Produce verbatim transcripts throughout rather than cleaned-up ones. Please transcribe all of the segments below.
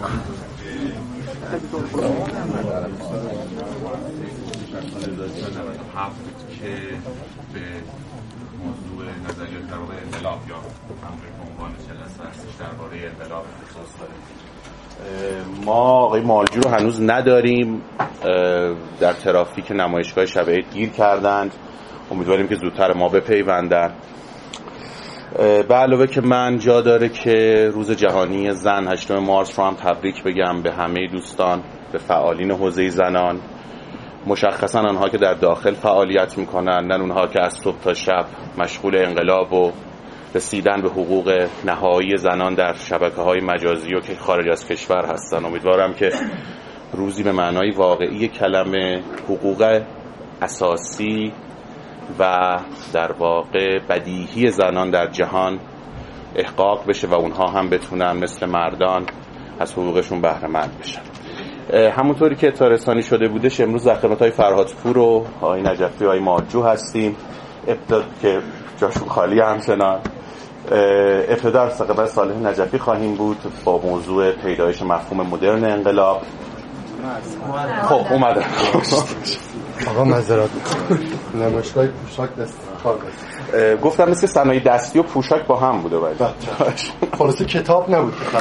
که به موضوع نظریات در واقع انقلاب یا همونطور که عنوان جلسه هستش درباره انقلاب اختصاص داره. ما آقای مالجو رو هنوز نداریم، در ترافیک نمایشگاه شب عید گیر کردند، امیدواریم که زودتر ما بپیوندن. به علاوه که من جا داره که روز جهانی زن هشتم مارس رو هم تبریک بگم به همه دوستان، به فعالین حوزه زنان، مشخصا آنها که در داخل فعالیت میکنن، نه اونها که از صبح تا شب مشغول انقلاب و رسیدن به حقوق نهایی زنان در شبکه‌های مجازی و که خارج از کشور هستن. امیدوارم که روزی به معنای واقعی کلمه حقوق اساسی و در واقع بدیهی زنان در جهان احقاق بشه و اونها هم بتونن مثل مردان از حقوقشون بهره مند بشن. همونطوری که اطلاع رسانی شده بودش، امروز در خدمت‌های فرهادپور و آقای نجفی و آقای مارجو هستیم، ابتدا که جاشون خالی همچنان. ابتدا از خدمت صالح نجفی خواهیم بود با موضوع پیدایش مفهوم مدرن انقلاب. خب اومدن. آقا معذرت نمایشگاه پوشاک دست کار داشت. گفتم مثل صنایع دستی و پوشاک با هم بوده باید. خلاصه کتاب نبود که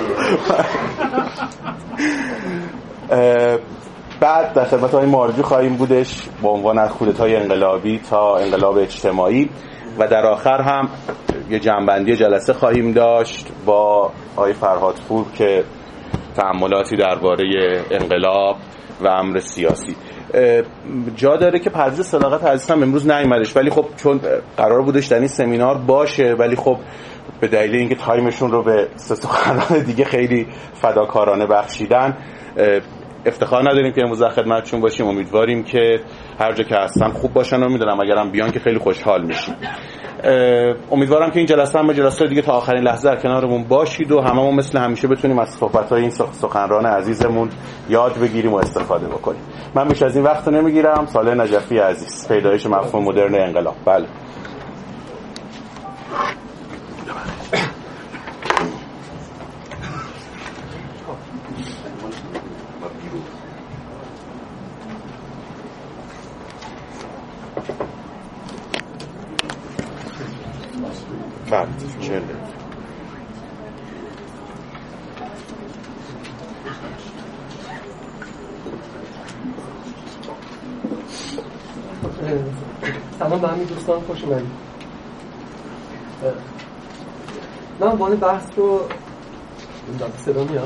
بعد در خدمت های مارجو خواهیم بودش با عنوان از کودتای انقلابی تا انقلاب اجتماعی و در آخر هم یه جنبندی جلسه خواهیم داشت با آقای فرهادپور که تأملاتی درباره انقلاب و امر سیاسی. جا داره که پرویز صداقت عزیزم امروز نیومدش، ولی خب چون قرار بودش در این سمینار باشه، ولی خب به دلیل اینکه تایمشون رو به سخنران دیگه خیلی فداکارانه بخشیدن افتخار نداریم که امروز در خدمتشون باشیم. امیدواریم که هر جا که هستن خوب باشن و میدونم اگرم بیان که خیلی خوشحال میشیم. امیدوارم که این جلسه هم به جلسه دیگه تا آخرین لحظه در کنارمون باشید و هممون مثل همیشه بتونیم از صحبت‌های این سخنران عزیزمون یاد بگیریم و استفاده بکنیم. من بیش از این وقت نمیگیرم. صالح نجفی عزیز، پیدایش مفهوم مدرن انقلاب. بله. بله چهل سلام به همین دوستان، خوش اومدید. من عنوان بحث رو صدا میاد؟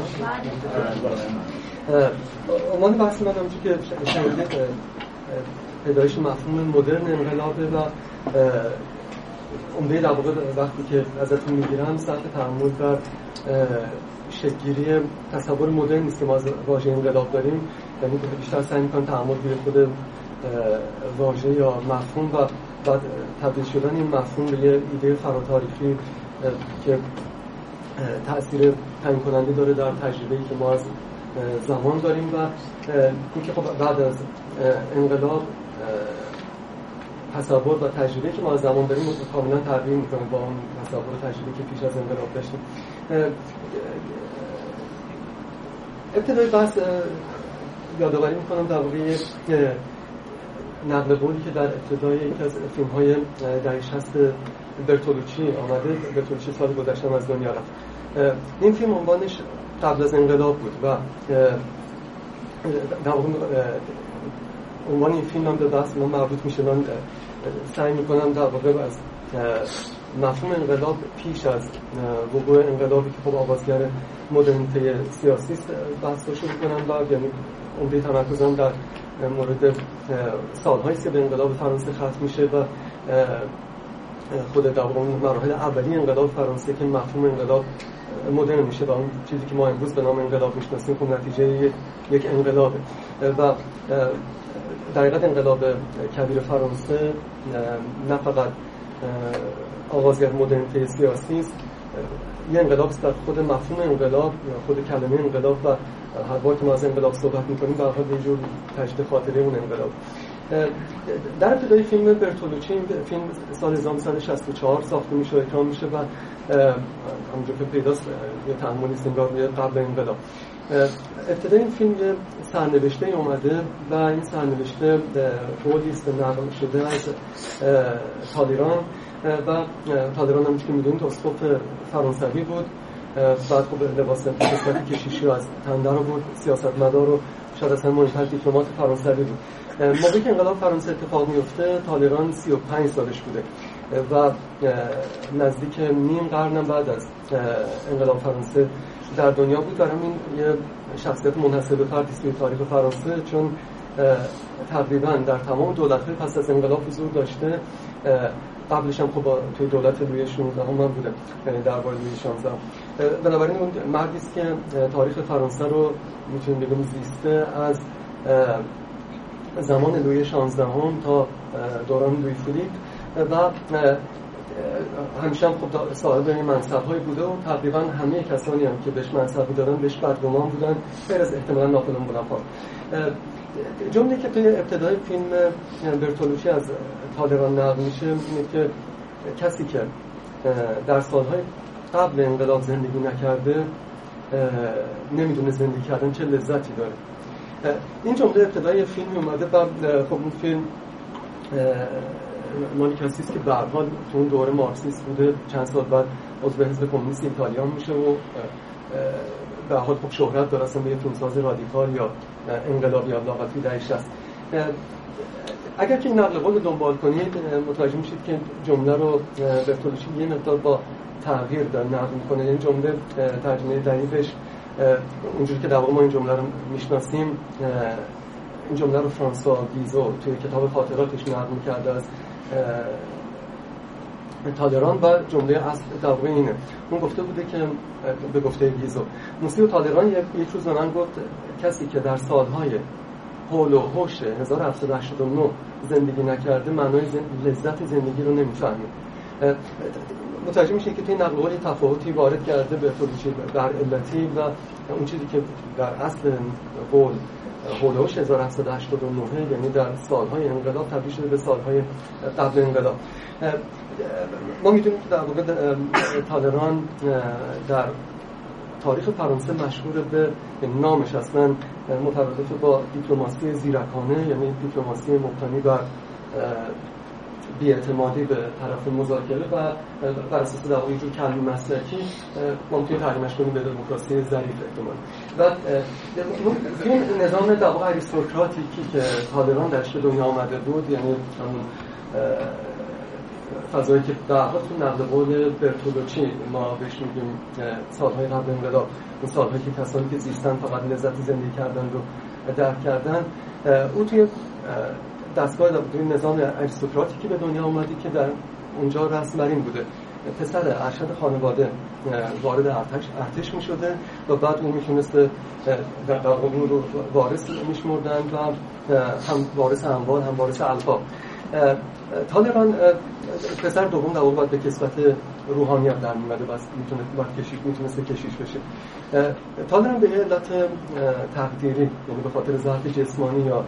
عنوان بحث من همونجور که شنیدید پیدایش مفهوم مدرن انقلابه و عمده در واقع وقتی که ازتون میگیرم صرف تأمل در شکل‌گیری تصور مدرن نیست که ما از واژه انقلاب داریم، یعنی که بیشتر سعی می‌کنم تأمل روی خود واژه یا مفهوم و بعد تبدیل شدن این مفهوم به یه ایده فراتاریخی که تأثیر تعیین کننده داره در تجربه‌ای که ما از زمان داریم و اینکه خب بعد از انقلاب تصور و تجربه‌ای که ما از زمان داریم کاملا تغییر می‌کنه با اون تصور و تجربه‌ای که پیش از انقلاب داشتیم. ابتدای بحث یادآوری می‌کنم در واقع نقل قولی که در ابتدای یکی از فیلم‌های دهه شصت برتولوچی آمده. برتولوچی سال گذشته از دنیا رفت. این فیلم عنوانش قبل از انقلاب بود و در واقع عنوان این فیلم هم به بحث ما مربوط میشه. من سعی میکنم در واقع از مفهوم انقلاب پیش از وقوع انقلابی که خب آغازگر مدرنیته سیاسی است بحث رو شروع کنم و یعنی عمده تمرکزم در مورد سالهایی که به انقلاب فرانسه ختم میشه و خود در واقع مراحل اولیه انقلاب فرانسه که مفهوم انقلاب مدرن میشه و اون چیزی که ما امروز به نام انقلاب میشناسیم خب نتیجه یک انقلابه و در حقیقت انقلاب کبیر فرانسه نه فقط آغازگر مدرنیته سیاسی است، یه انقلاب است در خود مفهوم انقلاب، خود کلمه انقلاب و هر بار که ما از انقلاب صحبت میکنیم به هر حال یه جور تجدید خاطره اون انقلاب. در ابتدای فیلم برتولوچی، این فیلم سال هزار و نهصد و شصت و چهار ساخته میشه و اکرام میشه و همونجور که پیداست یه تحملی است انگار قبل انقلاب. ابتدای این فیلم یه سرنوشته اومده و این سرنوشته قولی است نقل شده از تالیران و تالیران همونجور که میدونید اسقف فرانسوی بود. بعد خب لباس قسمتی کشیشی از تن در آورد، سیاستمدار و شاید اصلا مهمتر دیپلمات فرانسوی بود. موقعی که انقلاب فرانسه اتفاق میفته تالیران سی و پنج سالش بوده و نزدیک نیم قرن بعد از انقلاب فرانسه در دنیا بود. برای همین یه شخصیت منحصر به فردی است توی تاریخ فرانسه، چون تقریبا در تمام دولت‌های پس از انقلاب حضور داشته. قبلش هم خب توی دولت لویی شانزده هم من بوده، یعنی درباره لویی شانزده. بنابراین اون مردی است که تاریخ فرانسه رو میتونیم بگیم زیسته از زمان لویی شانزده هم تا دوران لویی فیلیپ و همیشه هم خب صاحب این منصب‌های بوده و تقریبا همه کسانی هم که بهش منصبی دادن بهش بدگمان بودن، غیر از احتمالاً ناپلئون بوناپارت. جمله که توی ابتدای فیلم برتولوچی از تالران نقل میشه اینه که کسی که در سالهای قبل انقلاب زندگی نکرده نمیدونه زندگی کردن چه لذتی داره. این جمله ابتدای فیلم اومده و خب اون فیلم مالی کسی است که به هر حال تو اون دوره مارکسیست بوده، چند سال بعد عضو حزب کمونیست ایتالیان میشه و به هر حال خب شهرت داره اصلا به یه فیلمساز رادیکال یا انقلابی یا لاغتی دهش است. اگر که این نقل قول دنبال کنید متوجه میشید که جمله رو برتولوچی یه مقدار با تغییر داره نقل میکنه. این جمله ترجمه دقیقش اونجوری که در واقع ما این جمله رو میشناسیم، این جمله رو فرانسوا گیزو توی کتاب خاطراتش نقل میکرده از تالران و جمله اصل در واقع اینه. اون گفته بوده که به گفته گیزو موسیو تالران یک روز به من گفت کسی که در سالهای حول و حوش هزار و هفتصد و هشتاد و نه زندگی نکرده معنای لذت زندگی رو نمیفهمه. متوجه میشه که توی نقل قول تفاوتی وارد کرده برتولوچی بر علتی و اون چیزی که در اصل قول حول و حوش هزار و هفتصد و هشتاد و نه یعنی در سالهای انقلاب تبدیل شده به سالهای قبل انقلاب. ما میدونیم که در واقع تالران در تاریخ فرانسه مشهور به نامش اصلا مترادف با دیپلماسی زیرکانه، یعنی دیپلماسی مبتنی بر بی‌اعتمادی به طرف مذاکره و بر اساس در واقع یه جور کلمی مسلکی ممکنه ترجمه‌اش کنیم به دموکراسی ظریف احتمال. و این نظام در واقع آریستوکراتیکی که تالران درش به دنیا آمده بود، یعنی همون فضایی که در واقع تو نقل قول برتولوچی ما بهش میگیم سالهای قبل انقلاب، اون سالهایی که کسانی که زیستن فقط لذت زندگی کردن رو درک کردن، او توی دستگاه در نظام آریستوکراتیکی به دنیا اومدی که در اونجا رسم بر این بوده پسر ارشد خانواده وارد ارتش ارتش میشده و بعد اون میتونسته در واقع اون رو وارث میشمردن و هم وارث اموال هم وارث القاب. تالران پسر دوم در واقع به کسبت روحانیت در میمده بس میتونه باید کشیش میتونسته کشیش بشه. تالران به علت تقدیری، یعنی به خاطر ضعف جسمانی یا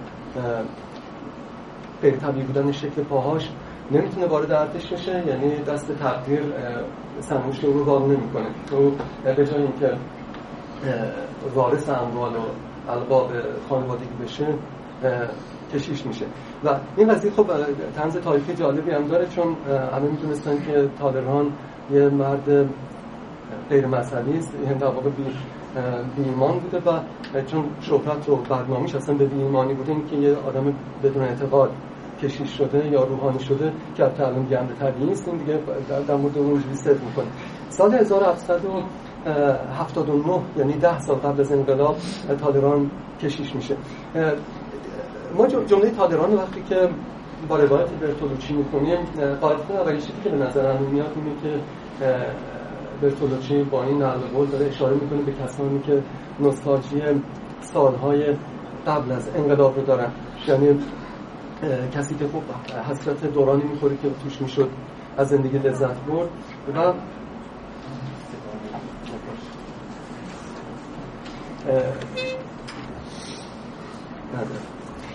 غیر طبیعی بودن شکل پاهاش نمیتونه وارد ارتش بشه، یعنی دست تقدیر سرنوشت رو وارد نمیکنه. او به جای اینکه وارث اموال و القاب خانوادگی بشه کشیش میشه. و این قضیه خب طنز تاریخی جالبی هم داره، چون همه میتونستن که تالران یه مرد غیر مذهبی است، یعنی در واقع بی بی ایمان بوده و چون شهرت و بدنامیش اصلا به بی ایمانی بوده، این که یه آدم بدون اعتقاد کشیش شده یا روحانی شده که البته الان دیگه امر طبیعی است، این دیگه در مورد اون جوری صدق میکنه. سال هزار و هفتصد و هفتاد و نه یعنی ده سال قبل از انقلاب تالران کشیش میشه. ما جمله تالران وقتی که با روایت برتولوچی میکنیم، قاعدتا اولین چیزی که به نظرم میاد اینه که برتولوچی با این نقل قول داره اشاره میکنه به کسانی که نوستالژی سالهای قبل از انقلاب رو دارن، یعنی کسی که خب حسرت دورانی میخوره که توش میشد از زندگی لذت برد و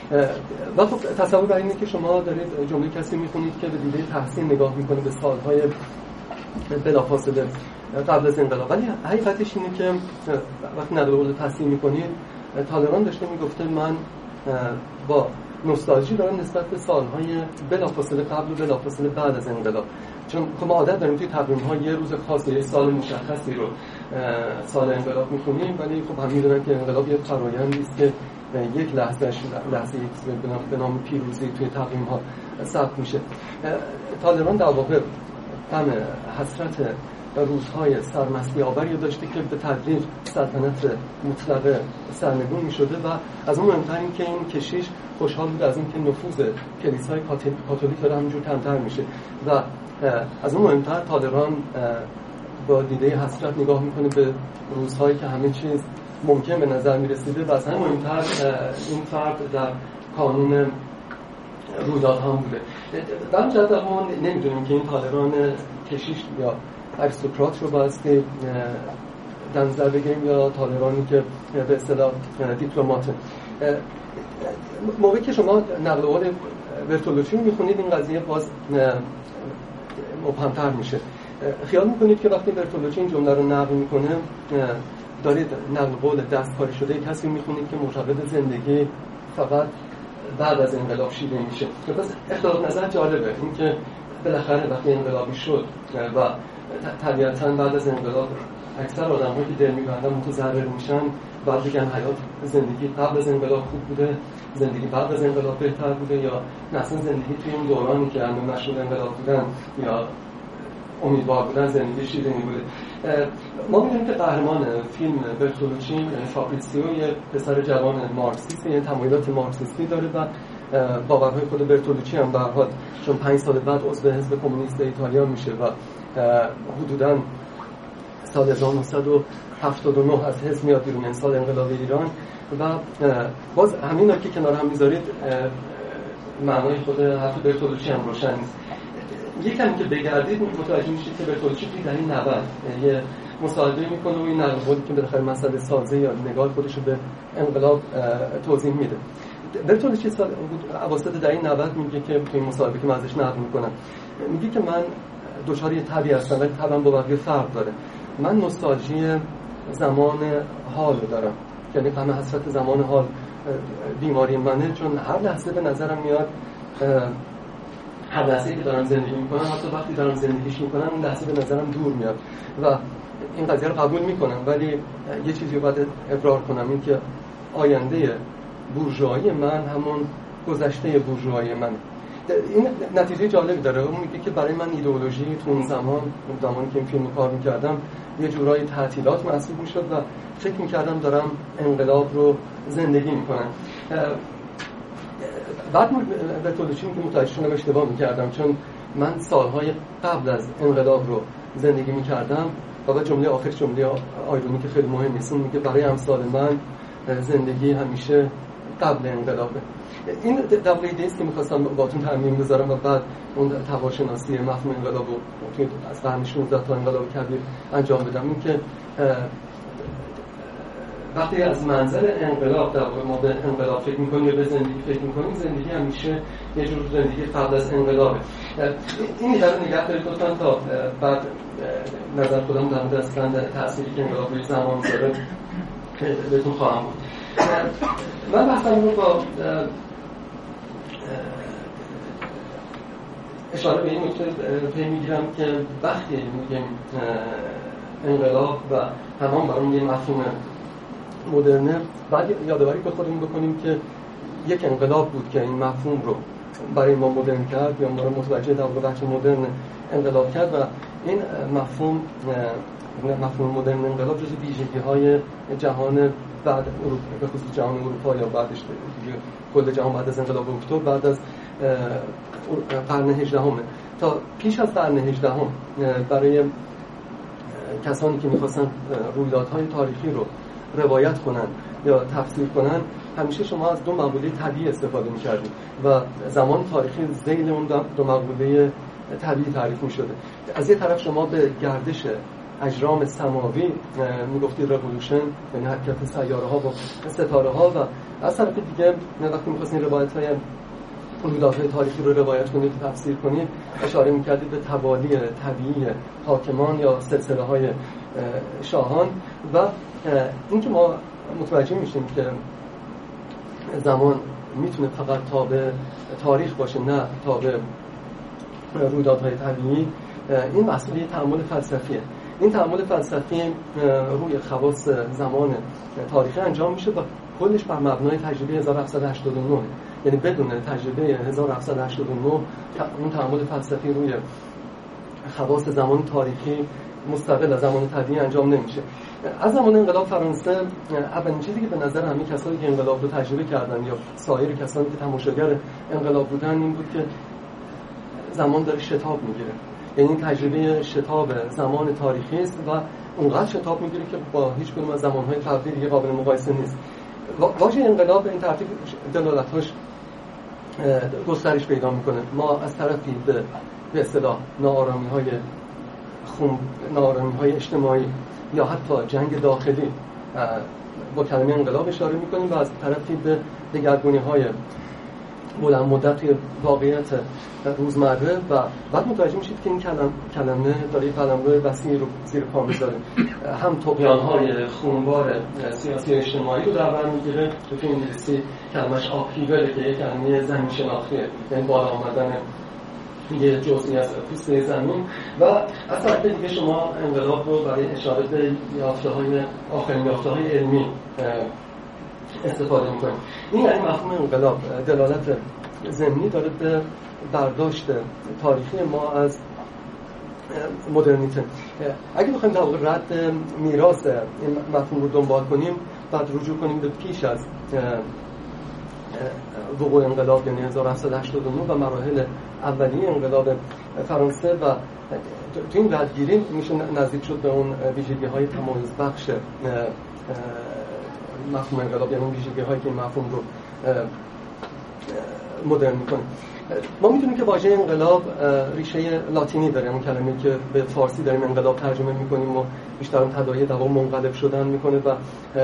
و خب تصور بر اینه که شما دارید جمله کسی میخونید که به دیده تحسین نگاه میکنه به سالهای بلافاصله قبل از انقلاب، ولی حقیقتش اینه که وقتی نقل قول تحسین میکنید، تالران داشته میگفته من با نوستالژی دارم نسبت به سالهای بلافاصله قبل و بلافاصله بعد از انقلاب، چون ما عادت داریم توی تقویم‌ها یه روز خاص یه سال مشخصی رو سال انقلاب می‌خونیم، ولی خب هم می‌دونن که انقلاب یه فرآیندی است که یک لحظه‌اش لحظه به نام پیروزی توی تقویم‌ها ثبت میشه. تالران در واقع غم حسرت روزهای سرمستی آوری داشته که به تدریج سلطنت مطلقه سرنگون می‌شده و از اون مهمتر این که این کشیش خوشحال بود از این که نفوذ کلیسای کاتولیک داره همینجور کمتر میشه و از اون مهمتر تالران با دیده حسرت نگاه میکنه به روزهایی که همه چیز ممکن به نظر میرسیده و از همه مهمتر این فرد در کانون رویداد هم بوده. در جهت ما نمیدونیم که این تالران کشیش یا اریستوکرات رو بایستی در نظر بگیریم یا تالرانی که به اصطلاح دیپلماته. موقعی که شما نقل قول برتولوچی میخونید این قضیه باز مبهم‌تر میشه. خیال میکنید که وقتی برتولوچی این جمله رو نقل میکنه دارید نقل قول دستکاری شده کسی میخونید که معتقد زندگی فقط بعد از انقلاب شیده میشه. پس اختلاف نظر جالبه این که بالاخره وقتی انقلابی شد و طبیعتاً بعد از انقلاب اکثر آدم‌هایی که دل می‌بندن متضرر میشن بعد بگن حیات زندگی قبل از انقلاب خوب بوده، زندگی بعد از انقلاب بهتر بوده، یا مثلا زندگی توی اون دورانی که همه مشغول انقلاب بودن یا امیدوار بودن زندگی شیرینی بوده. ما می‌بینیم که قهرمان فیلم برتولوچی فابریزیو یه پسر جوان مارکسیست، یه تمایلات مارکسیستی داره و باورهای خود برتولوچی هم به هر حال چون پنج سال بعد عضو حزب کمونیست ایتالیا میشه و حدوداً سال هزار و نهصد و هفتاد و نه از حزب میاد بیرون، سال انقلاب ایران و باز همین که کنار هم میذارید معنای خود حرف برتولوچی هم روشن نیست. یکم که بگردید متوجه میشید که برتولوچی در این نبرد یه مصاحبه میکنه و این نقل قولی که بالاخره مسئله سازه یا نگاه خودش رو به انقلاب توضیح میده. برتولوچی سال اواسط در این نبرد میگه که توی این مصاحبه که من ازش نقل میکنم میگه که من دچار یه تبی هستم ولی تبم با بقیه فرق داره. من نوستالژی زمان حال دارم، یعنی غم حسرت زمان حال بیماری منه، چون هر لحظه به نظرم میاد هر لحظه‌ای که دارم زندگی میکنم، حتی وقتی دارم زندگیش میکنم اون لحظه به نظرم دور میاد و این قضیه رو قبول میکنم، ولی یه چیزی رو باید اقرار کنم، این که آینده بورژوایی من همون گذشته بورژوایی من. این نتیجه جالبی داره. اون میگه که برای من ایدئولوژی تو اون زمان زمانی که این فیلم کار میکردم یه جورایی تعطیلات محسوب میشد و فکر میکردم دارم انقلاب رو زندگی میکنم. بعد برتولوچی که متوجه شدم اشتباه میکردم، چون من سالهای قبل از انقلاب رو زندگی میکردم و بعد جمله آخر جمله آیرونی که خیلی مهم نیست، میگه برای امثال من زندگی همیشه قبل انقلابه. این در واقع ایده است که می‌خواستم باهاتون ترمیم بذارم و بعد اون تواشناسی مفهوم انقلاب رو توی از قرن شانزده تا انقلاب کبیر انجام بدم. این که وقتی از منظر انقلاب در واقع ما به انقلاب فکر می‌کنیم یا به زندگی فکر می‌کنیم، زندگی همیشه یه جور زندگی قبل از انقلابه. این ایده رو نگه دارید لطفاً تا بعد نظر خودم در مورد اصلاً تأثیری که انقلاب روی زمان داره بهتون خواهم بود. من بحثم رو با اشاره به این نکته پی میگیرم که وقتی میگیم انقلاب و تمام برام یه مفهوم مدرنه، بعد یادآوری به خودمون بکنیم که یک انقلاب بود که این مفهوم رو برای ما مدرن کرد یا ما رو متوجه در واقع بچه مدرن انقلاب کرد و این مفهوم مفهوم مدرن انقلاب جزو ویژگی‌های جهان بعد اروپا، به خصوص جهان اروپا یا بعدش دیگه کل جهان بعد از انقلاب اکتبر، بعد از قرن هجدهم تا پیش از قرن هجدهم برای کسانی که می‌خواستن رویدادهای تاریخی رو روایت کنن یا تفسیر کنن، همیشه شما از دو مقوله طبیعی استفاده می‌کردید و زمان تاریخی ذیل اون دو مقوله طبیعی تعریف می‌شده. از یه طرف شما به گردش اجرام سماوی میگفتی رولوشن، یعنی حرکت سیاره ها و ستاره ها. و از طرف دیگه وقتی می‌خواستین روایت های رویدادهای تاریخی رو روایت کنید و تفسیر کنید، اشاره می‌کردید به توالی طبیعی حاکمان یا سلسله های شاهان. و اینکه ما متوجه میشیم که زمان میتونه فقط تابع تاریخ باشه نه تابع رویدادهای طبیعی، این مسئله تأمل فلسفیه. این تأمل فلسفی روی خواص زمان تاریخی انجام میشه و کلش بر مبنای تجربه هزار و هفتصد و هشتاد و نه، یعنی بدون تجربه هزار و هفتصد و هشتاد و نه اون تأمل فلسفی روی خواص زمان تاریخی مستقل از زمان طبیعی انجام نمیشه. از زمان انقلاب فرانسه اولین چیزی که به نظر همه کسانی که انقلاب رو تجربه کردن یا سایر کسانی که تماشاگر انقلاب بودن این بود که زمان داره شتاب میگیره. یعنی این تجربه شتاب زمان تاریخی است و اونقدر شتاب میگیره که با هیچ کدوم از زمانهای قبلی دیگه قابل مقایسه نیست. واژه انقلاب به این ترتیب دلالت‌هاش گسترش پیدا میکنه. ما از طرفی به به اصطلاح ناآرامی‌های خون، ناآرامی‌های اجتماعی یا حتی جنگ داخلی با کلمه انقلاب اشاره میکنیم و از طرفی به دگرگونی‌های بلند مدت واقعیت روزمره و بعد متوجه میشید که این کلمه کلمه داره قلمرو وسیعی رو زیر پا میذاره. هم طغیان‌های خونبار سیاسی و اجتماعی رو در بر میگیره. تو انگلیسی کلمش آپهیوله که یک کلمه زمین شناختیه، یعنی بالا آمدن یه جزئی از پوسته زمین. و از طرف دیگه شما انقلاب رو برای اشاره به یافته‌های آخرین یافته‌های علمی استفاده میکنیم. این یعنی مفهوم انقلاب دلالت ضمنی داره به برداشت تاریخی ما از مدرنیته. اگه بخوایم در واقع رد میراث این مفهوم رو دنبال کنیم، بعد رجوع کنیم به پیش از وقوع انقلاب یعنی هزار و هفتصد و هشتاد و نه و مراحل اولیه انقلاب فرانسه و تو این ردگیری میشه نزدیک شد به اون ویژگی‌های تمایز بخش مفهوم انقلاب، یعنی اون ویژگی‌هایی که این مفهوم رو مدرن می‌کنه. ما می‌دونیم که واژه انقلاب ریشه لاتینی داره، اون کلمه‌ای که به فارسی داریم انقلاب ترجمه می‌کنیم و بیشتر اون تداعی در واقع منقلب شدن می‌کنه و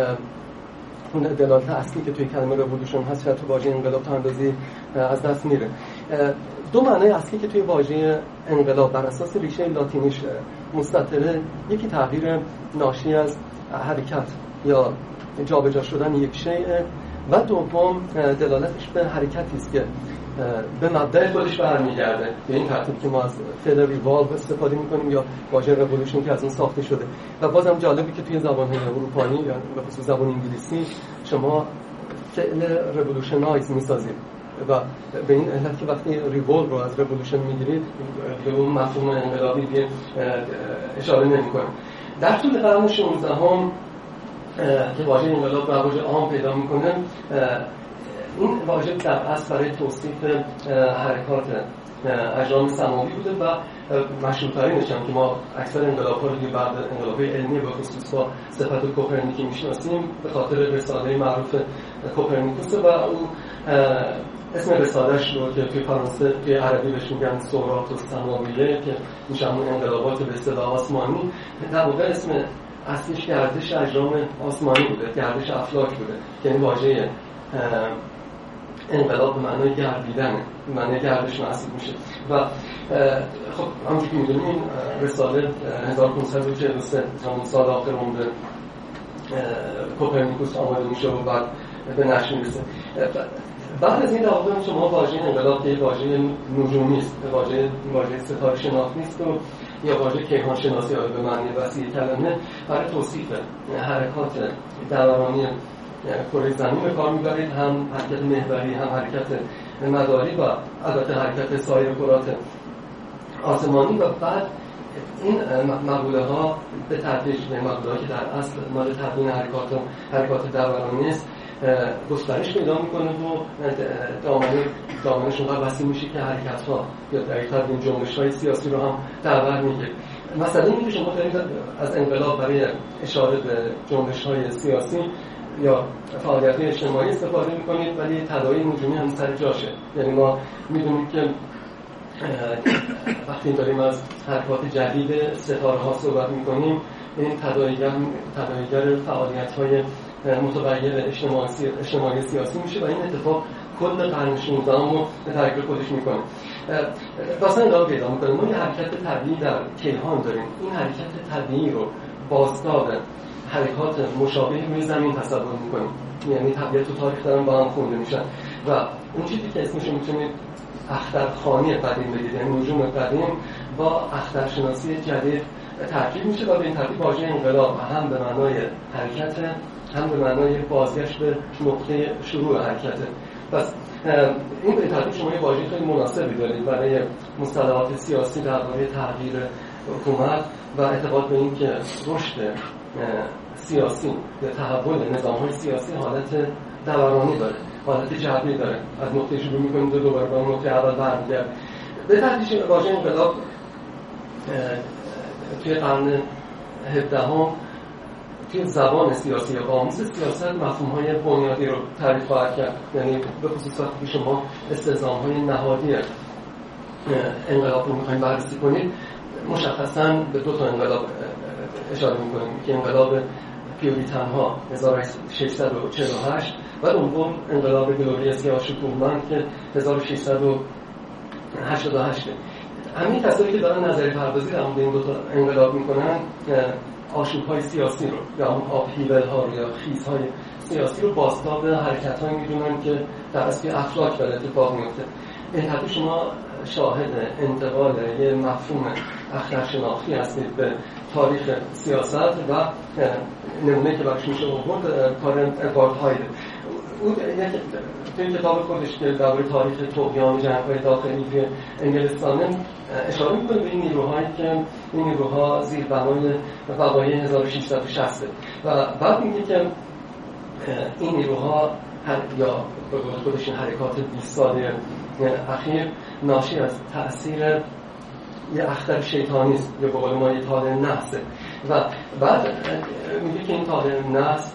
اون دلالت اصلی که توی کلمه رولوشن هست شاید تو واژه انقلاب تا اندازی از دست میره. دو معنای اصلی که توی واژه انقلاب بر اساس ریشه لاتینیش مستتره، یکی تغییر ناشی از حرکت یا جابجا شدن یک شیء و دوم دلالتش به حرکتی است که به مبدأ خودش برمیگرده. به این ترتیب که ما از فعل ریوالو استفاده می‌کنیم یا واژه رولوشن که از اون ساخته شده. و بازم جالبی که توی زبان‌های اروپایی یا به خصوص زبان انگلیسی شما فعل رولوشنایز می‌سازید و به این علت که وقتی ریوالو رو از رولوشن می‌گیرید به اون مفهوم انقلابی دیگه اشاره نمی‌کنه. در طول قرن شانزدهم که واژه انقلاب رواج عام پیدا می‌کنه، این واژه در اصل برای توصیف حرکات اجرام سماوی بوده و مشهورترینش هم که ما اکثر انقلاب‌ها رو دیگه بعد انقلاب‌های علمی به خصوص با صفت کوپرنیکی میشناسیم به خاطر رساله معروف کوپرنیکوس و اون اسم رساله‌اش رو که توی فرانسه توی عربی بهش میگن سورات السماویه که میشه همون انقلابات به اصطلاح آسمانی. در واقع اسم اصلیش گردش اجرام آسمانی بوده، گردش افلاک بوده که این واژه انقلاب به معنای گردیدن، به معنای گردش محسوب میشه. و خب همونجور که میدونیم این رساله هزار و پانصد و چهل و سه همون سال آخر عمر کوپرنیکوس آماده میشه و بعد به نشر میرسه. بعد از این در واقع شما واژه انقلاب که واژه نجومی است، واژه واژه ستاره شناختی است و یا واژه کیهان شناسی به معنی وسیع کلمه برای توصیف حرکات دورانی کره زمین به کار می‌برید، هم حرکت محوری هم حرکت مداری و البته حرکت سایر کرات آسمانی. و بعد این مقوله ها به تدریج مقوله که در اصل مال تدوین حرکات و حرکات دورانی است گسترش پیدا میکنه و دامنه دامنش اونقدر وسیع میشه که حرکت ها یا دقیق‌تر این جنبش های سیاسی رو هم در بر میگیره. مثلا اینه که شما دارید از انقلاب برای اشاره به جنبش های سیاسی یا فعالیت اجتماعی استفاده میکنید ولی تداعی نجومی هم سر جاشه. یعنی ما میدونیم که وقتی داریم از حرکات جدید ستاره ها صحبت میکنیم، این تداعیگر تداعیگر فعالیت های متغیر اجتماعی اجتماعی سیاسی میشه و این اتفاق کل قرن شانزدهم رو به تغییر خودش میکنه. واسه ادامه پیدا میکنه. ما یه حرکت طبیعی در کیهان داریم. این حرکت طبیعی رو بازتاب حرکات مشابهی روی زمین تصور میکنیم. یعنی طبیعت و تاریخ دارن با هم خونده میشن و اون چیزی که اسمش میتونید اخترخوانی قدیم بگید، یعنی نجوم قدیم با اخترشناسی جدید ترکیب میشه و به این ترتیب واژه انقلاب هم به معنای حرکت، هم به معنای بازگشت به نقطه شروع حرکته. پس این به این ترتیب شما یه واژه خیلی مناسبی دارید برای مصطلحات سیاسی درباره تغییر حکومت و اعتقاد به این که رشد سیاسی یا تحول نظام‌های سیاسی حالت دورانی داره، حالت جبری داره. از نقطه شروع می‌کنید و دوباره به نقطه اول برمیگرد. به ترتیب واژه انقلاب توی قرن هفدهم توی زبان سیاسی یا قاموس سیاست مفهوم‌های بنیادی رو تعریف خواهد کرد. یعنی به خصوص وقتی شما استلزام‌های نهادی انقلاب رو می‌خواید بررسی کنید، مشخصاً به دو تا انقلاب اشاره می‌کنیم که انقلاب پیوریتن‌ها هزار و ششصد و چهل و هشت و دوم انقلاب گلوریس یا شکوهمند که هزار و ششصد و هشتاد و هشت. همین کسایی که دارن نظری پردازی در مورد این دو تا انقلاب می‌کنن آشوب‌های سیاسی رو یا اون آپهیول‌ها رو یا خیزهای سیاسی رو بازتاب حرکت‌هایی می‌دونن که در اصل افلاک داره اتفاق میفته. این حتی شما شاهد انتقال یه مفهوم اخترشناختی هستید به تاریخ سیاست و نمونه که برش میشه آورد کار ادوارد هایده. او توی کتاب خودش که درباره تاریخ طغیان جنگ‌های داخلی توی انگلستان اشاره می‌کنه به این نیروهایی که این نیروها زیر بنای وقایع هزار و ششصد و شصت و بعد میگه که این نیروها یا به قول خودش حرکات بیست ساله اخیر ناشی از تأثیر یه اختر شیطانی است یا به قول ما یه تار نحسه و بعد میگه که این تار نحس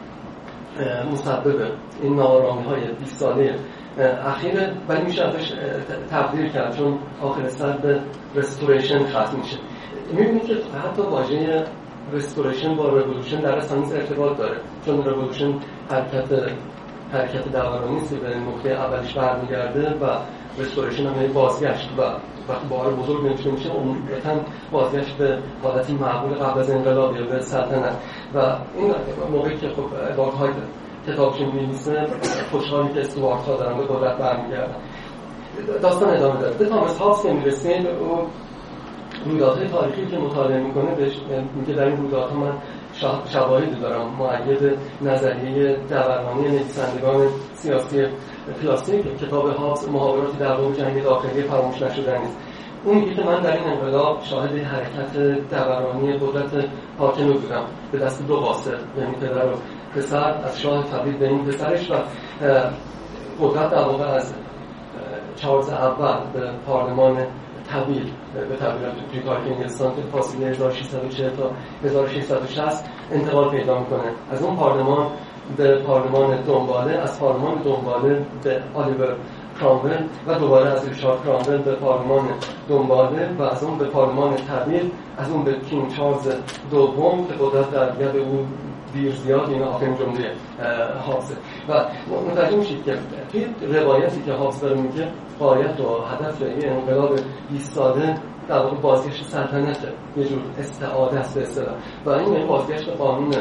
مسبب این ناآرامی‌های بیست ساله اخیره ولی میشه ازش تبدیل کرد چون آخر سر به رستوریشن ختم میشه. میبینید که حتی واژه رستوریشن با رولوشن در اصل ارتباط داره چون رولوشن حرکت حرکت دورانی است به نقطه اولش برمیگرده و رستوریشن هم بازگشت و وقتی بار بزرگ نمیشه میشه عموماً بازگشت به حالتی معقول قبل از انقلاب یا به سلطنت و این موقعی که خب ادوارد هاید کتابش می‌نویسه خوشحالی که استوارت ها دارن به قدرت برمیگردن. داستان ادامه داره. به تامس هابز که میرسیم او رویدادهای تاریخی که مطالعه میکنه بهش میگه در این رویدادها من شواهدی دارم مؤید نظریه دورانی نویسندگان سیاسی کلاسیک کتاب هابز محاوراتی در باب جنگ داخلی فراموش نشدنی است. اون میگه که من در این انقلاب شاهد حرکت دورانی قدرت حاکم بودم به دست دو قاصر یعنی پدر و پسر از شاه تبدیل به این پسرش و قدرت در واقع از چارلز اول به پارلمان تبدیل به تبدیل توی تاریخ انگلستان که فاصله هزار و ششصد و چهل تا هزار و ششصد و شصت انتقال پیدا میکنه. از اون پارلمان به پارلمان دنباله، از پارلمان دنباله به آلیور کرامول و دوباره از ریچارد کرامول به پارلمان دنباله و از اون به پارلمان تبدیل، از اون به کینگ چارلز دوم که قدرت در ید او دیر زیاد. این آخرین جمله هابز و متوجه میشید که توی روایتی که هابز داره میگه غایت و هدف یه انقلاب بیست ساله در واقع بازگشت سلطنته، یه جور استعاده است به اصطلاح و این یعنی بازگشت به قانون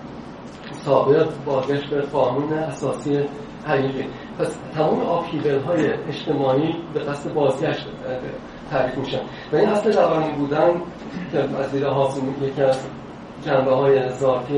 سابق، بازگشت به قانون اساسی حقیقی. پس تمام آپهیول‌های اجتماعی به قصد بازگشت تعریف میشن و این اصل دورانی بودن که از دید هابز یکی از جنبه‌های ذاتی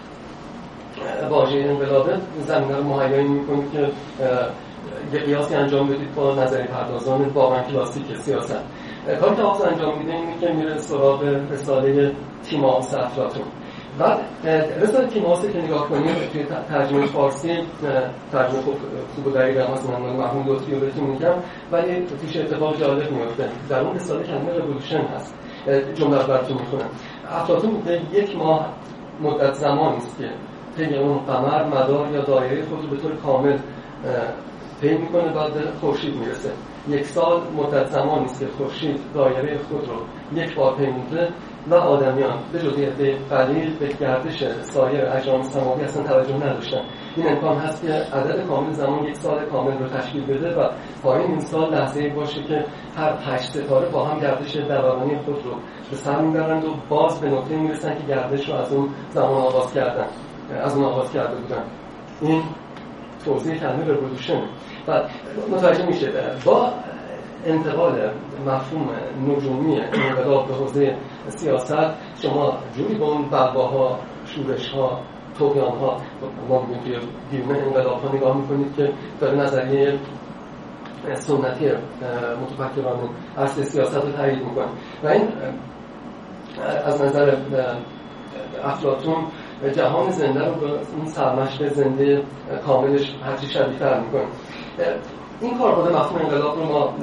واژه انقلابه زمینه رو مهیا می‌کنه که یه قیاسی انجام بدید با نظری پردازان واقعا کلاسیک سیاست. کاری که هابز انجام میده اینه که میره سراغ رساله تیمائوس افلاطون. بعد رساله تیمائوس که نگاه کنیم توی ترجمه فارسی ترجمه خوب خوب و دقیق هم هست، من مرحوم لطفی رو بهتون میگم ولی توش اتفاق جالب میفته. در اون رساله کلمه رولوشن هست. جمله رو براتون میخونم. افلاطون میگه یک ماه مدت زمانی است که طی اون قمر مدار یا دایره خود رو به طور کامل طی میکنه بعد به خورشید میرسه. یک سال مدت زمانی است که خورشید دایره خود رو یک بار پیموده و آدمیان به جز عده قلیل به گردش سایر اجرام سماوی اصلا توجه نداشتن. این امکان هست که عدد کامل زمان یک سال کامل رو تشکیل بده و پایین این سال لحظه‌ای باشه که هر هشت ستاره با هم گردش دورانی خود رو به سر میبرند و باز به نقطه میرسن که گردش رو از اون زمان آغاز کردن از اون آغاز کرده بودن. این توضیح کلمه رولوشن و متوجه میشه با انتقال مفهوم نجومی انقلاب به حوزه سیاست شما جوری به اون بلواها، شورش‌ها، طغیان‌ها ما میگیم که بیرون انقلاب‌ها نگاه میکنید که داره نظریه سنتی متفکران اصل سیاست رو تایید میکنه و این از نظر افلاطون جهان زنده رو به اون سرمشق زنده کاملش هرچی شبیه‌تر میکنه. این کاربرد مفهوم انقلاب رو ما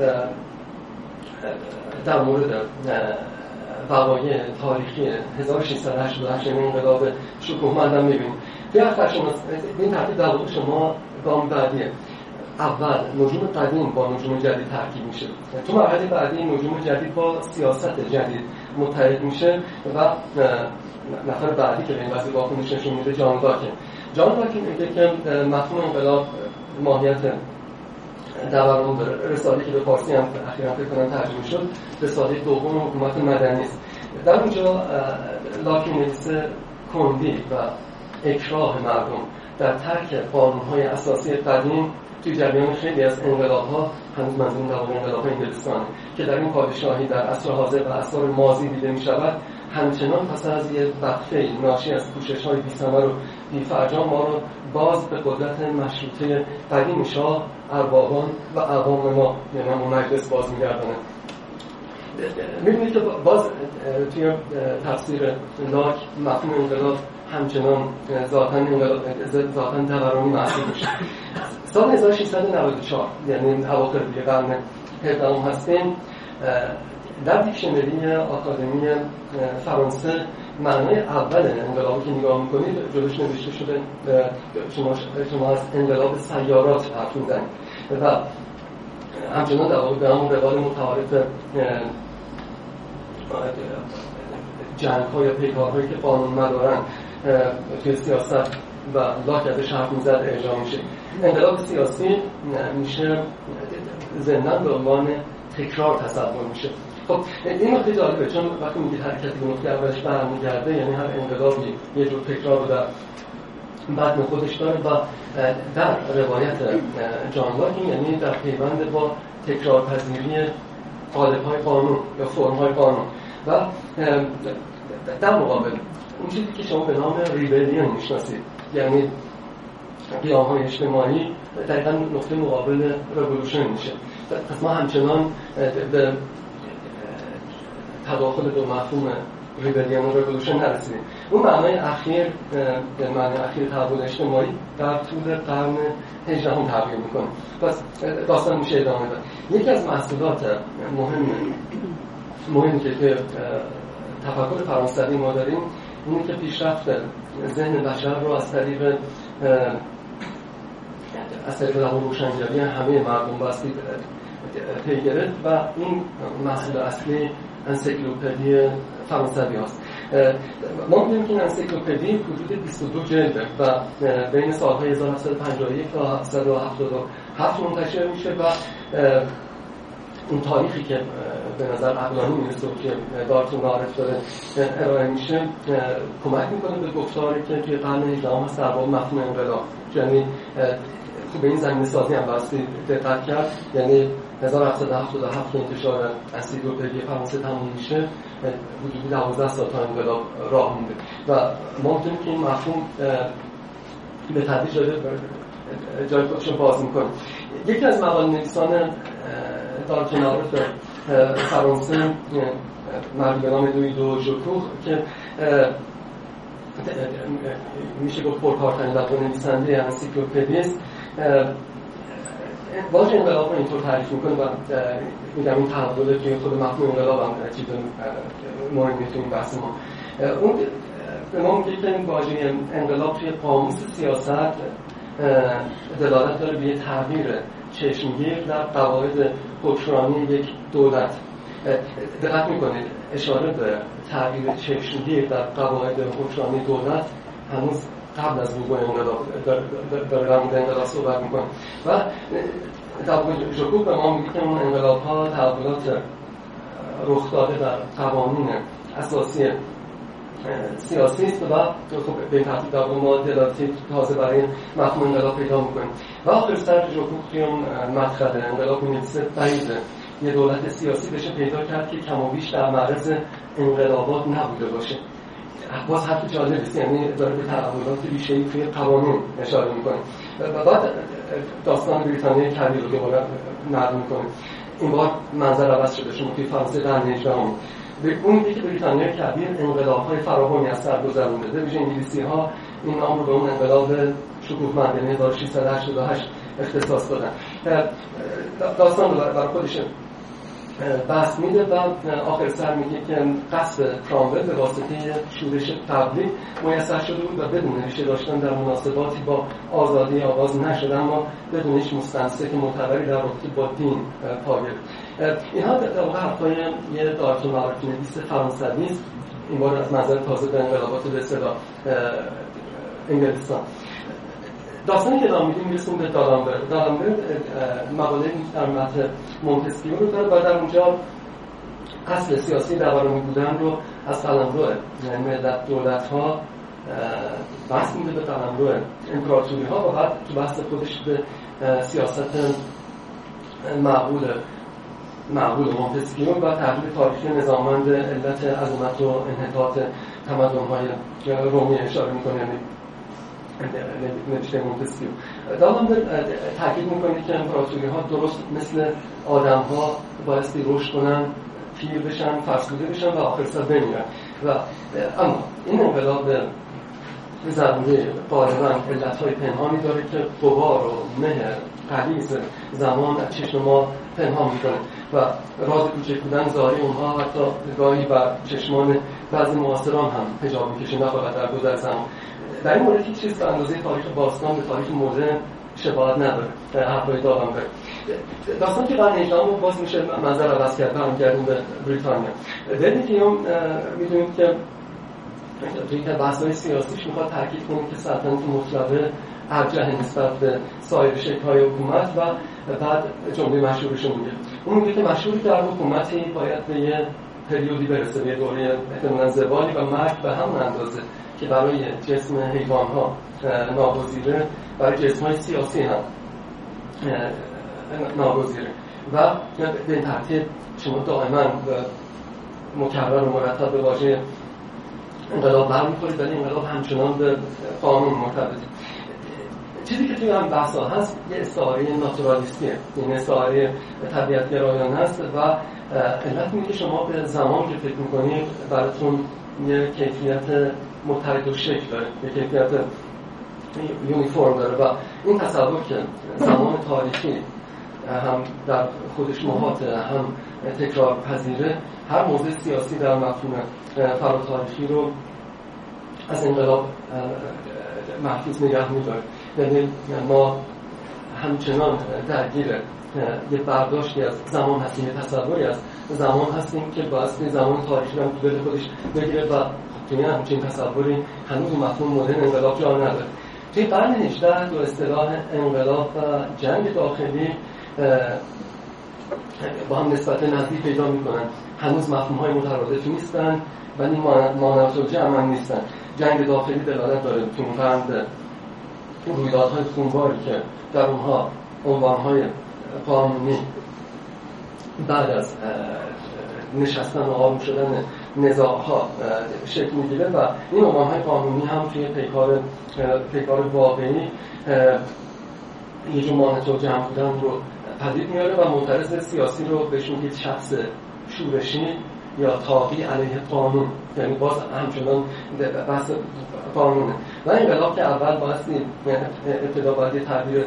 در مورد وقایع تاریخی هزار و ششصد و هشتاد و هشت انقلاب شکوهمند هم می‌بینیم. به این ترتیب در واقع شما گام بعدیه. اول نجوم قدیم با نجوم جدید ترکیب میشه. تو مرحله بعدی نجوم جدید با سیاست جدید متحد میشه و نفر بعدی که به این وضع واکنش نشون میده جان لاکن. جان لاکن میگه که مفهوم انقلاب ماهیت دوران داره. رساله که به فارسی هم اخیراً فکر کنم ترجمه شد، رساله دوم حکومت مدنی است. در اونجا لاکن نویسه کندی و اکراه مردم در ترک قانون‌های اساسی قدیم توی جریان خیلی از انقلاب‌ها، هنوز منظور در واقع انقلاب انگلستانه که در این پادشاهی در عصر حاضر و عصر ماضی دیده می‌شود، همچنان پس از یک وقفه ناشی از کوشش‌های بی‌ثمر و بی‌فرجام ما رو باز به قدرت مشروطه قدیم شاه، اربابان و عوام ما یعنی هم مجلس باز می‌گردانه. می‌بینید که باز توی تفسیر لاک مفهوم انقلاب همچنان ذاتاً انقلاب ذاتاً دورانی محسوب میشه. سال هزار و ششصد و نود و چهار یعنی اواخر قرن هفدهم هستیم، در دیکشنری آکادمی فرانسه معنای اول انقلابی که نگاه میکنید جلوش نوشته شده شما شما از انقلاب سیارات حرف میزنید و همچنان در واقع به همون روال متعارف جنگ‌ها یا پیکارهایی که قانون مدارن توی سیاست و لاک ازش حرف میزد اجرا میشه. انقلاب سیاسی میشه زندان به عنوان تکرار تصور میشه. خب این نکته جالبه چون وقتی میگید حرکتی به نقطه اولش برمیگرده یعنی هر انقلابی یه جور تکرار رو در بدن خودش داره و در روایت جان لاک یعنی در پیوند با تکرارپذیری قالب‌های قانون یا فرم‌های قانون و در مقابل اون چیزی که شما به نام ریبلیون میشناسید یعنی قیام‌های اجتماعی دقیقاً نقطه مقابل رولوشن میشه. پس ما همچنان به تداخل دو مفهوم ریبلیون و رولوشن نرسیدیم. اون معنای اخیر به معنای اخیر تحول اجتماعی در طول قرن هجدهم تغییر میکنه. پس داستان میشه ادامه داد. یکی از محصولات مهم مهمی که که تفکر فرانسوی ما داریم اینه که پیشرفت ذهن بشر رو از طریق از طریق روشنگری همه مردم باستی پی گرفت و این محصول اصلی انسیکلوپدی فرانسوی هست. ما می‌بینیم که این انسیکلوپدی حدود بیست و دو جلده و بین سالهای هزار و هفتصد و پنجاه و یک تا هفتصد و هفتاد و هفت منتشر میشه و اون تاریخی که به نظر عقلانی میرسه و که دارتون معرف داره ارائه میشه کمک میکنه به گفتاری که توی قرن هجدهم هست در واقع مفهوم انقلاب، یعنی خوب به این زمینه سازی هم باستی دقت کرد، یعنی هزار و هفتصد و هفتاد و هفت که انتشار انسیکلوپدی فرانسه تموم میشه حدود دوازده سال تا انقلاب راه مونده و ما میتونیم که این مفهوم به تدریج داره جای خودشون باز میکنه. یکی از مقاله نویسان دارتون معرف فرانسه مردی به نام لویی دو ژوکوخ که میشه گفت پرکارترین در واقع نویسنده انسیکلوپدی است، واژه انقلاب رو اینطور تعریف میکنه و میگم این تحوله که خود مفهوم انقلاب هم چیز مهمی توی این بحث ما. اون به ما میگه که این واژه انقلاب توی قاموس سیاست دلالت داره به یه تغییر چشمگیر در قواعد حکمرانی یک دولت. دقت میکنید اشاره به تعبیر چشمگیر در قواعد حکمرانی دولت هنوز قبل از وقوع انقلاب داره در مورد انقلاب صحبت میکنه و در واقع ژاکوب به ما میگه که اون انقلاب ها تحولات رخ داده در قوانین اساسی سیاسی است و خب به این ترتیب در واقع ما دلاتی تازه برای مفهوم انقلاب پیدا میکنیم و آخر سر ژاکوب توی اون مدخل انقلاب می‌نویسه بعید یه دولت سیاسی بشه پیدا کرد که کم و بیش در معرض انقلابات نبوده باشه. باز حرف جالبی است، یعنی داره به تحولات ریشه‌ای توی قوانین اشاره میکنه و بعد داستان بریتانیای کبیر رو دوباره نقل میکنه. این بار منظر عوض شده، شما توی فرانسه قرن هجدهم به اون میگه که بریتانیای کبیر انقلاب‌های فراوانی از سر گذرونده. به ویژه انگلیسی‌ها این نام رو به اون انقلاب شکوهمندانه هزار و ششصد و هشتاد و هشت اختصاص دادن. داستان رو برای خودش بحث میده و آخر سر میگه که قصد کرامول به واسطه شورش قبلی میسر شده بود و بدون ریشه داشتن در مناسباتی با آزادی آواز نشد، اما بدون هیچ مستمسک معتبری در رابطه با دین پا گرفت. اینها در واقع حرفای یه دارتون معرفی نویس فرانسوی است، این بار از منظر تازه به انقلابات به اصطلاح انگلستان. داستانی که دارم میدیم میرسیم به دالامبرت. دالامبرت مقاله در متن مونتسکیو رو داره و در اونجا اصل سیاسی درباره‌ای بودن رو از قلمرو ملت دولت‌ها بحث میده به قلمرو امپراتوری‌ها و بعد تو بحث خودش به سیاست معقول معقول مونتسکیو و تحلیل تاریخی نظاممند علت عظمت و انحطاط تمدن‌های رومی اشاره می‌کنه. یعنی نوشته مونتسکیو دالامبرت تاکید میکنه که امپراتوری ها درست مثل آدم ها بایستی رشد کنن، پیر بشن، فرسوده بشن و آخر سر بمیرن و اما این انقلاب به ضروری غالبا علتهای پنهانی داره که غبار و مهر غلیظ زمان از چشم ما پنهان میکنه و راز کوچک بودن ظاهری اونها حتی گاهی بر چشمان بعضی معاصران هم حجاب میکشه، نه فقط در گذر زمان. در این مورد هیچ چیز به اندازه تاریخ باستان به تاریخ مدرن شباهت نداره. حرفای دالامبرت داستان که قرن هجدهم باز میشه منظر عوض کرد برمیگردیم به بریتانیا. دلیتیوم میدونید که توی که بحث‌های سیاسیش میخواد تاکید کنه که سلطنت مطلقه ارجح نسبت به سایر شکل‌های حکومت و بعد جمله مشهورش رو میگه. اون میگه که مشهوری در حکومتی باید به یه پریودی برسه، به دوره احتمالاً زوالی و مرگ به همون اندازه که برای جسم حیوان‌ها ناگزیره برای جسم‌های سیاسی هم ناگزیره و به این ترتیب شما دائما مکرر و مرتب به واژه انقلاب برمی‌خورید، ولی انقلاب همچنان به قانون مرتبطه. چیزی که توی هم بحثا هست یه استعاره ناتورالیستیه، یعنی استعاره طبیعت‌گرایانه هست و علت اینه که شما به زمان که فکر می‌کنید براتون یه کیفیت متحد و شکل داره، یه کیفیت یونیفرم داره و این تصور که زمان تاریخی هم در خودش محاطه هم تکرار پذیره، هر موضوع سیاسی در مفهوم فراتاریخی رو از انقلاب محفوظ نگه می‌داره. یعنی ما همچنان درگیر یه برداشتی از زمان هستیم، یه تصوری از زمان هستیم که باعث زمان تاریخی هم تو دل خودش بگیره و توی همچین تصوری هنوز مفهوم مدرن انقلاب جا نداره. توی قرن هجدهم دو اصطلاح انقلاب و جنگ داخلی با هم نسبت نزدیک پیدا میکنن. هنوز مفهوم‌های مترادفی نیستن ولی مانعات الجمع هم نیستن. جنگ داخلی دلالت داره تو قرن به رویدادهای خونباری که در اونها عنوان‌های قانونی بعد از نشستن و آروم شدن نزاع‌ها شکل می‌گیره و این عنوان‌های قانونی هم توی پیکار پیکار واقعی یه جور مانع الجمع بودن رو پدید میاره و معترض سیاسی رو بهش میگه شخص شورشی یا طاغی علیه قانون، یعنی باز همچنان بحث قانونه و انقلاب که اول بایستی ابتدا باید یه تعبیر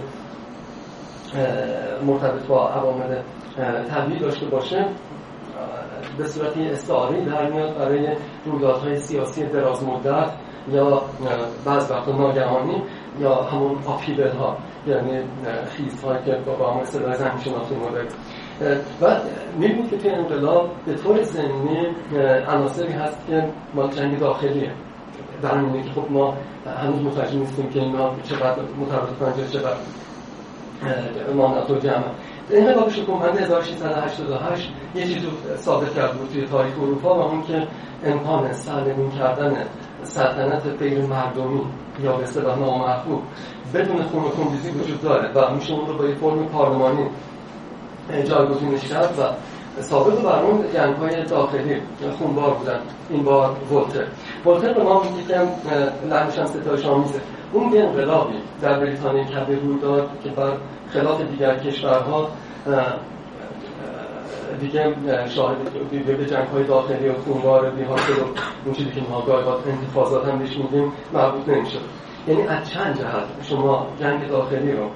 مرتبط با عوامل طبیعی داشته باشه، به صورت استعاری در میاد برای رویدادهای سیاسی دراز مدت یا بعض وقتا ناگهانی یا همون آپیبل ها، یعنی خیزهایی که با همون اصطلاح زمین شناختی مدرن. و می‌بینید که توی انقلاب به طور ضمنی عناصری هست که مال جنگ داخلیه. در همینه که خب ما هنوز متوجه نیستیم که اینا چقدر متفاوت کنند، چقدر مانعات و جمع. انقلاب شکوهمند هزار و ششصد و هشتاد و هشت یه چیزی ثابت کرده بود توی تاریخ اروپا، و اون که امکان سرنگون کردن سلطنت غیر مردمی یا به اصطلاح نامحکوم بدون خون و خونریزی وجود داره و میشه اون رو با یه فرم پارلمانی جایگزینش کرد. و سابق بر اون جنگ‌های داخلی خونبار بودن. این بار ولتر ولتر به ما میگه که لحنش هم ستایش آمیزه. اون یه انقلابی در بریتانیا کبیر روی داد که بر خلاف دیگر کشورها دیگه شاهد دیگه به جنگ‌های داخلی و خونبار بی‌حاصل و اون چیزی که ما گاهی انتفاضات هم بهش میگیم مربوط نمیشه. یعنی از چند جهت شما جنگ داخلی رو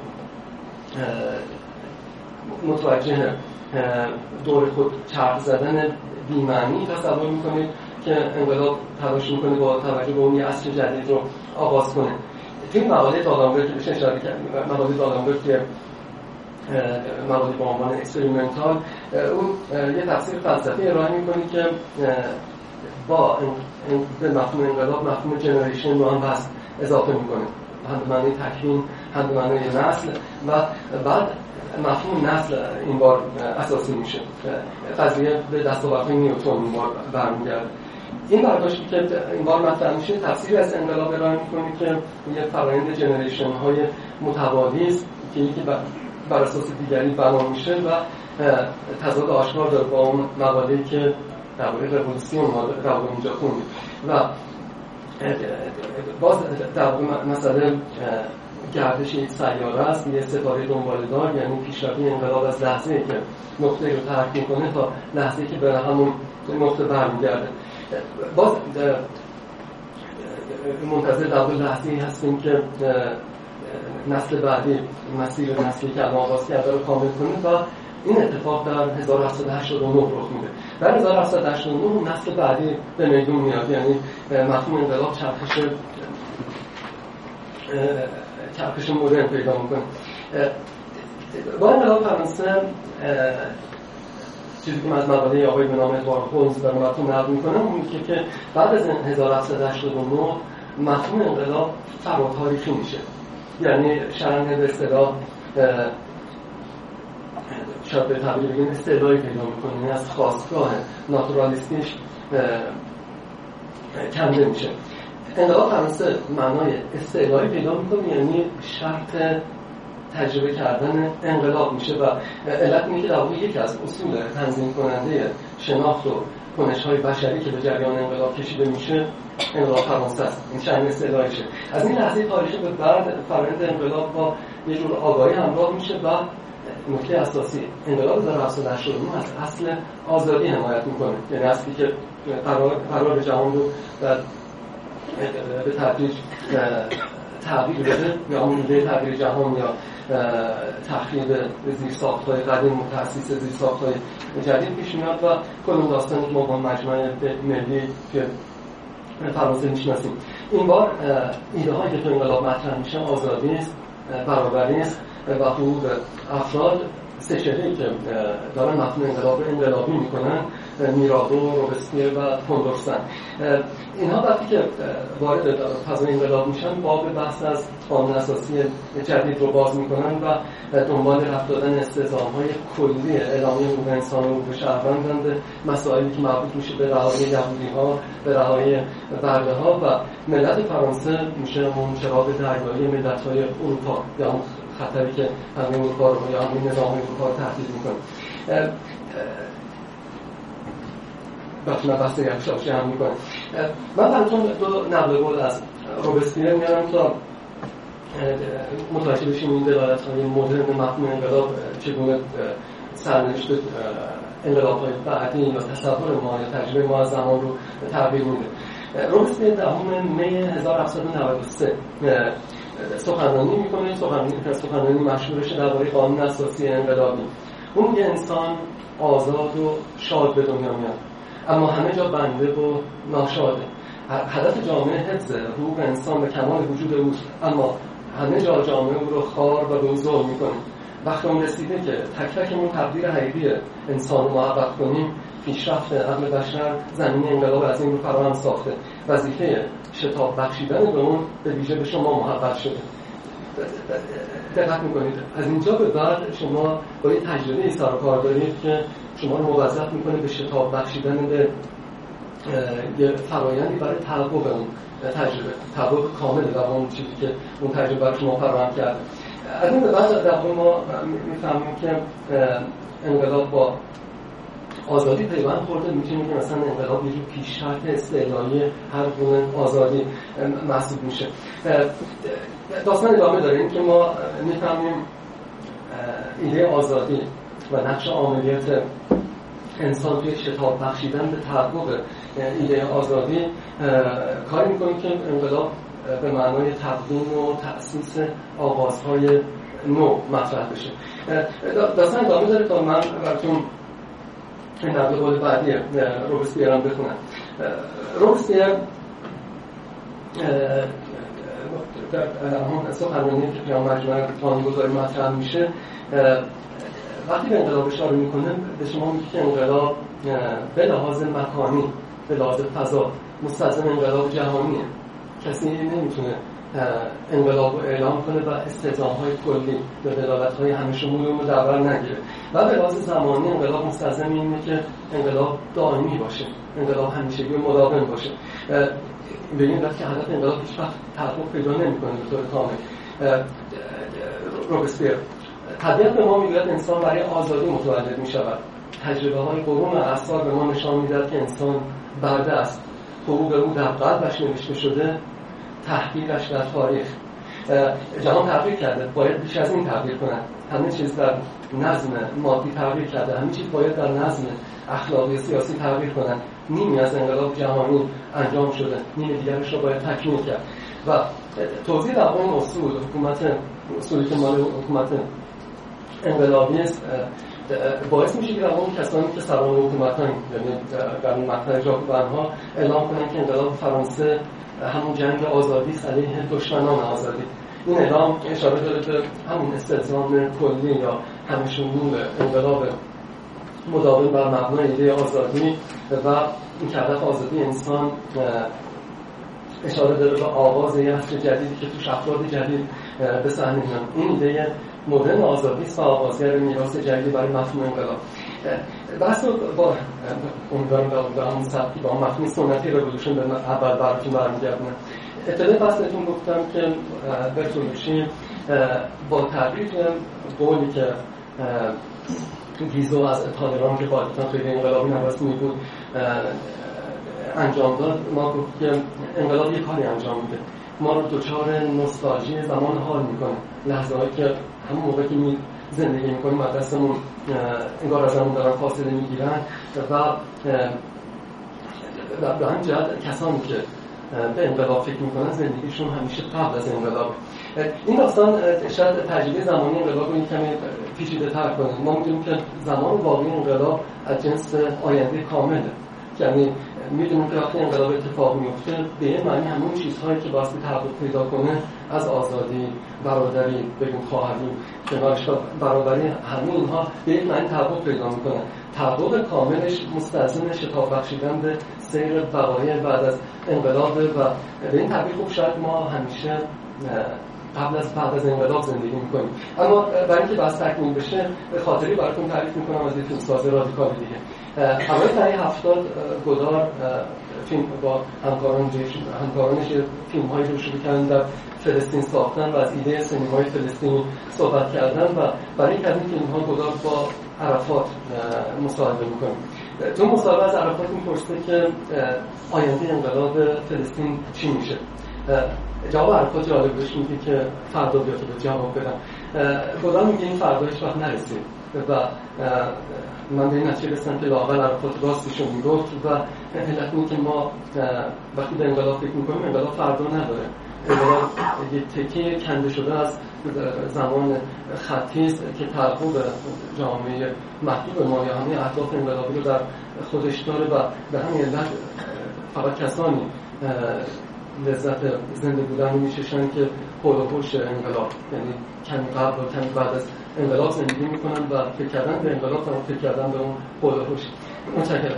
متوجه دور خود چرخ زدن بی‌معنی تصور می‌کنید که انقلاب تلاش می‌کنه با توجه به اون یه عصر جدید رو آغاز کنه. توی مقاله دالامبرگ که بهش اشاره کردم، مقاله دالامبرگ که مقاله با عنوان اکسپریمنتال، اون یه تفسیر فلسفی ارائه می‌کنه که با به مفهوم انقلاب مفهوم جنریشن رو هم بس اضافه می‌کنه، هم به معنی تکوین هم به معنی نسل، و بعد مفهوم نسل این بار اساسی میشه. قضیه به دستاوردهای نیوتن این بار برمیگرده. این برداشتی که این بار مطرح میشه تفسیری از انقلاب ارائه میکنه که یه فرآیند جنریشن های متوالی است که یکی بر اساس دیگری بنا میشه و تضاد آشکار داره با اون مقاله‌ای که درباره رولوسیون ما در اونجا خوندیم. و باز در مسئله گردش یک سیاره است، یه ستاره دنباله‌دار، یعنی پیشروی انقلاب از لحظه‌ای که نقطه رو ترک میکنه تا لحظه‌ای که به همون نقطه برمیگرده. باز منتظر در لحظه‌ای هستیم که نسل بعدی مسیر نسلی که الان آغاز کرده رو کامل کنه و این اتفاق در هزار و هفتصد و هشتاد و نه رخ میده. در هزار و هفتصد و هشتاد و نه نسل بعدی به میدون میاد، یعنی مفهوم انقلاب چرخش چرخش مدرن پیدا میکنه. با انقلاب فرانسه چیزی که من از مقاله آقای به نام ادوارد هولمز براتون نقل میکنم اون که که بعد از هزار و هفتصد و هشتاد و نه مفهوم انقلاب فراتاریخی میشه، یعنی شرنگ به اصطلاح شاید به تعبیر بگیم استعلایی پیدا میکنه، یعنی از خواستگاه ناتورالیستیش کنده میشه. انقلاب فرانسه معنای استعلایی پیدا میکنه، یعنی شرط تجربه کردن انقلاب میشه و علت اینه که در واقع یکی از اصول تنظیم کننده شناخت و کنش‌های بشری که به جریان انقلاب کشیده میشه انقلاب فرانسه است. این شأن استعلاییشه. از این لحظه تاریخی به بعد فرآیند انقلاب با یه جور آگاهی همراه میشه و نکته اساسی انقلاب هزار و هفتصد و هشتاد و نه از اصل آزادی حمایت میکنه، یعنی اصلی که قرار قرار جهان رو در به تدریج تغییر بده، یا اون ایده تغییر جهان یا تخریب زیرساخت‌های قدیم و تأسیس زیرساخت‌های جدید پیش میاد و کل داستانی که ما با مجمع ملی که فرانسه میشناسیم. این بار ایده هایی که تو انقلاب مطرح میشن آزادی است، برابری است و حقوق افراد. سه چهره‌ای که دارن مفهوم انقلاب رو انقلابی میکنن، میرابو، روبسپیر و کندورسن. اینها وقتی که وارد فضای انقلاب میشن باب بحث از قانون اساسی جدید رو باز میکنن و دنبال رفع دادن استعظام‌های کلی اعلامیه حقوق انسان و حقوق شهروندند، مسائلی که مربوط میشه به رهایی یهودی‌ها، به رهایی برده‌ها و ملت فرانسه میشه اون چراغ درگاهی ملت‌های اروپا، یا اون خطری که همین اروپا رو یا همین نظام اروپا رو تهدید میکنه. بخش من بحث یکشافشی هم میکنه. من براتون دو نقل قول از روبسپیر میارم تا متوجه بشیم این دلالت‌های مدرن مفهوم انقلاب چگونه سرنوشت انقلاب‌های بعدی یا تصور ما یا تجربه ما از زمان رو تغییر میده. روبسپیر دهم می هزار و هفتصد و نود و سه سخنرانی میکنه، سخنرانی سخنرانی مشهورش درباره قانون اساسی انقلابی. اون یه انسان آزاد و شاد به دنیا میاد، اما همه جا بنده و ناشاده. هدف جامعه حفظ حقوق انسان و کمال وجود اوست، اما همه جا جامعه او رو خار و به او ظلم میکنیم. وقتی اون رسیده که تک تکمون تبدیل حقیقی انسان رو محقق کنیم، پیشرفت عقل بشر زمینه انقلاب از این رو فراهم ساخته. وظیفه شتاب بخشیدن به اون به ویژه به شما محقق شده. دقت میکنید از اینجا به بعد شما با یه تجربه سر و کار دارید که شما رو موظف میکنه به شتاب بخشیدن به یه فرایندی برای تحقق اون تجربه، تحقق کامل در اون چیزی که اون تجربه برای شما فراهم کرده. از این به بعد در واقع ما میفهمیم که انقلاب با آزادی پیوند خورده. میتونیم که مثلا انقلاب یه جور پیشرفت استعلایی هر گونه آزادی محسوب میشه. داستان ادامه داره این که ما میفهمیم ایده آزادی و نقش عاملیت انسان توی شتاب بخشیدن به تحقق ایده آزادی کاری میکنه که انقلاب به معنای تقدیم و تأسیس آغازهای نو مطرح بشه. داستان ادامه داره تا من براتون این نقل قول بعدی روبسپیر هم بخونم. روبسپیر در همون سخنرانی که پیام مجموعه قانونگذاری مطرح میشه وقتی به انقلاب اشاره میکنه به شما میگه که انقلاب به لحاظ مکانی، به لحاظ فضا مستلزم انقلاب جهانیه. کسی نمیتونه انقلاب رو اعلام کنه و استلزام‌های کلی به دلالت‌های همه شمول اون رو در بر نگیره. و به لحاظ زمانی انقلاب مستلزم اینه که انقلاب دائمی باشه، انقلاب همیشگی و مداوم باشه. به این علت که هدف انقلاب هیچ وقت تحقق پیدا نمی‌کنه به طور کامل. روبسپیر طبیعت به ما میگوید انسان برای آزادی متولد می‌شود. تجربه‌های قرون و اعصار به ما نشان می‌دهد که انسان برده است. حقوق او در قلبش نوشته شده، تحقیقش در تاریخ. جهان تغییر کرده، باید بیش از این تغییر کنه. همه چیز در نظم مادی تغییر کرده، همه چیز باید در نظم اخلاقی سیاسی تغییر کنه. نیمی از انقلاب جهانی انجام شده، نیم دیگرش رو باید تکمیل کرد. و توضیح در این اصول حکومت اصولی که مال حکومت انقلابی است باعث میشه که در اون کسانی که سران حکومتان، یعنی در اون مقطع ژاکوبن‌ها اعلام کنن که انقلاب فرانسه همون جنگ آزادی علیه دشمنان آزادی. این اعلام اشاره داره به همون استلزام کلی یا همه‌شمول انقلاب مداوم بر مبنای ایده آزادی و این که هدف آزادی انسان اشاره داره به آغاز یه عصر جدیدی که توش افراد جدید به صحنه میان. این ایده مدرن آزادی است و آغازگر میراث جدیدی برای مفهوم انقلاب. بحث با امیدوارم به همون سبکی با مفهوم سنتی رولوشن به اول براتون برمیگردونه. ابتدای بحثتون گفتم که برتولوشی با تعریف قولی که گیزو از تالران که قاعدتاً خیلی انقلابی نرسمی بود انجام داد، ما گفت که انقلاب یه کاری انجام میده، ما رو دوچار نوستالژی زمان حال میکنه، لحظه هایی که همون موقع که می زندگی میکنیم مدرسمون انگار از همون دارن فاصله میگیرن و به همین جهت کسانی که به انقلاب فکر میکنن زندگیشون همیشه قبل از انقلاب. این داستان شاید تجربه زمانی انقلاب رو این کمی پیچیده تر کنه. ما میدونیم که زمان واقعی انقلاب از جنس آینده کامله، یعنی میدونیم که وقتی انقلاب اتفاق میفته به این معنی همون چیزهایی که باعث تحقق پیدا کنه از آزادی، برادری، بگیم خواهری، کنارش برابری، همه اینها به این معنی تحقق پیدا میکنه. تحقق کاملش مستلزم شتاب بخشیدن به سیر وقایع بعد از انقلاب و به این تعبیر خوب شاید ما همیشه قبل از بعد از انقلاب زندگی میکنیم. اما برای اینکه بحث تکمیل بشه به خاطری براتون تعریف میکنم از یک فیلمساز رادیکال دیگه. اوایل دهه هفتاد گودار فیلم با همکاران همکارانش فیلم‌هایی رو شروع کردن در فلسطین ساختن و از ایده سینمای فلسطینی صحبت کردن و برای اینکه این فیلم‌ها گودار با عرفات مصاحبه میکنه. تو مصاحبه از عرفات میپرسه که آینده انقلاب فلسطین چی میشه؟ جواب عرفات جالب بهش میگه که فردا بیا تو به جواب بدم. خدا میگه این فردا هیچ وقت نرسید و من به این نتیجه رسیدم که لااقل عرفات راستشو میگفت و علت اینه که ما وقتی به انقلاب فکر میکنیم انقلاب فردا نداره. انقلاب یه تکه کنده شده از زمان خطی است که تحقق جامعه محدود ما یا همه اهداف انقلابی رو در خودش داره و به همین علت فقط کسانی لذت زنده بودن رو میچشن که حول و حوش انقلاب، یعنی کمی قبل و کمی بعد از انقلاب زندگی میکنن و فکر کردن به انقلاب و فکر کردن به اون حول و حوش. متشکرم.